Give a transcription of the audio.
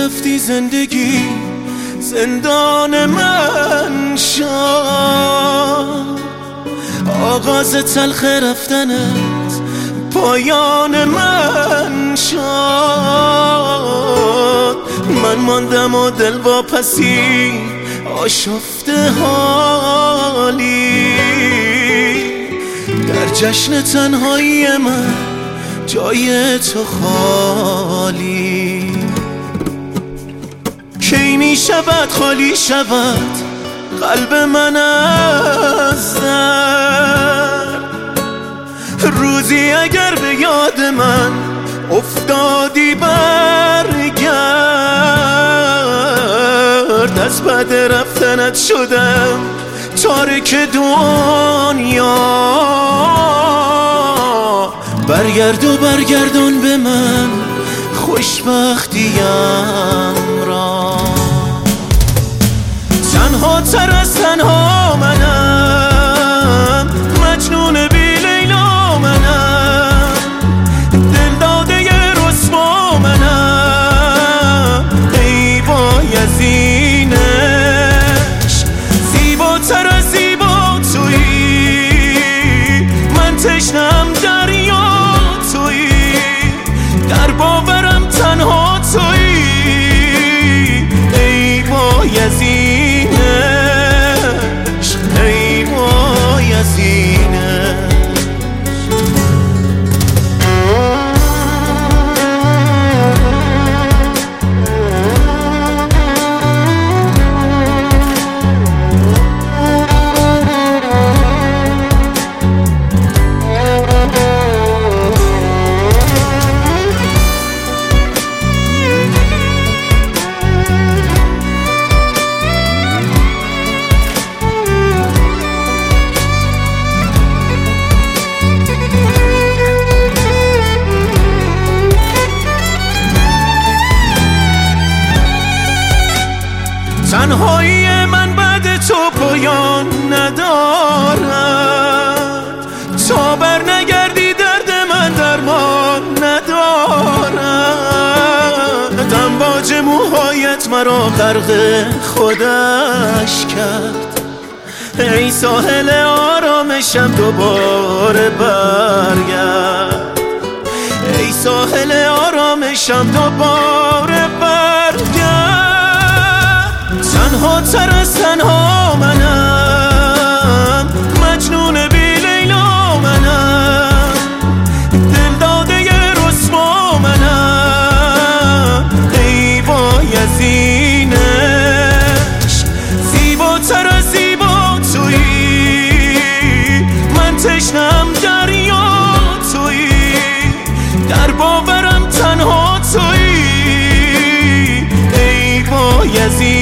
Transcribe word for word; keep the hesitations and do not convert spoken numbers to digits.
رفتی زندگی زندان من شد، آغاز تلخ رفتنت پایان من شد. من ماندم و دل واپسی آشفته حالی، در جشن تنهایی من جای تو خالی. کی می شود خالی شود قلب من از درد، روزی اگر به یاد من افتادی برگرد. از بعد رفتنت شدم تارک دنیا، برگرد و برگردون به من خوشبختیم را. تنها تر از تنها منم، مجنون بی لیلا منم، دل داده ی رسوا منم. ای بایزینش زیباتر از زیبا تویی، من تشنم دریا تویی، در باورم تنها تویی. ای بایزینش ای بایزینش. تنهایی من بعد تو پایان ندارد، تا بر نگردی درد من درمان ندارد. امواج موهایت مرا غرق خودش کرد، ای ساحل آرامشم دوباره برگرد. ای ساحل آرامشم دوباره برگرد. تنها تر از تنها منم، مجنون بی لیلا منم، دل داده ی رسوا منم. ای بایزینش زیباتر از زیبا تویی، من تشنم دریا تویی، در باورم تنها تویی. ای بایزینش